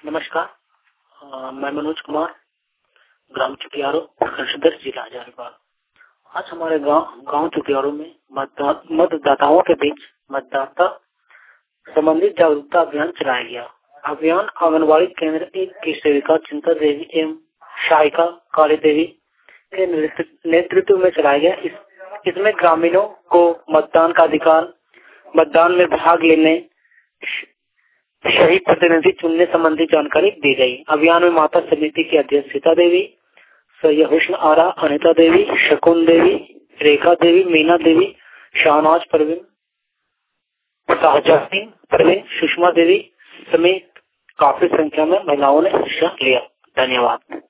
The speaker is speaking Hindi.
नमस्कार। मैं मनोज कुमार, ग्राम चुटियारो, सदर जिला हजारीबाग। आज हमारे गांव चुटियारो में मतदाताओं के बीच मतदाता संबंधित जागरूकता अभियान चलाया गया। अभियान आंगनबाड़ी केंद्र की सेविका चिंता देवी एवं सहायिका काली देवी के नेतृत्व में चलाया गया। इसमें ग्रामीणों को मतदान का अधिकार, मतदान में भाग लेने, सही प्रतिनिधि चुनने संबंधी जानकारी दी गई। अभियान में माता समिति की अध्यक्ष सीता देवी, सैयद हुस्न आरा, अनिता देवी, शकुन देवी, रेखा देवी, मीना देवी, शाहनाज परवीन, शाहजहां परवीन, सुषमा देवी समेत काफी संख्या में महिलाओं ने हिस्सा लिया। धन्यवाद।